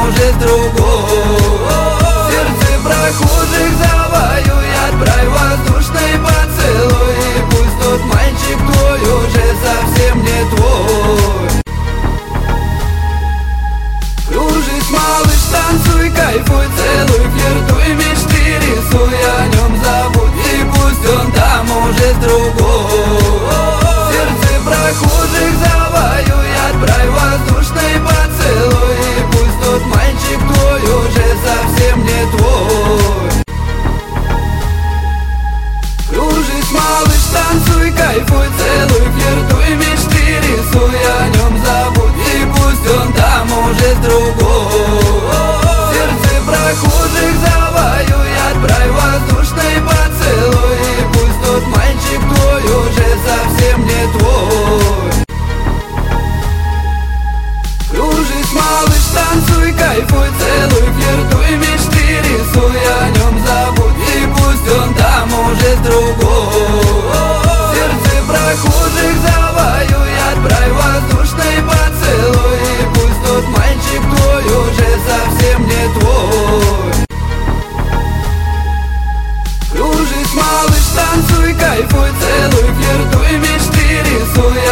может с другой. Сердце прохожих завоюй, отправь воздушный поцелуй. И пусть тот мальчик твой уже совсем не твой. Кружись, малыш, танцуй, кайфуй, целуй, флиртуй, мечты рисуй, о нем забудь, и пусть он там уже с другой. Сердце прохожих завоюй, отправь воздушный поцелуй. И пусть тот мальчик твой уже совсем не твой. Кружись, малыш, танцуй, кайфуй, целуй, флиртуй, мечты рисуй, о нем забудь, и пусть он там уже с другой. Сердце прохожих завоюй, отправь воздушный поцелуй. И пусть тот мальчик твой уже совсем не твой. Кружись, малыш, танцуй, кайфуй, целуй, флиртуй, мечты рисуй, о нем забудь, и пусть он там уже с другой.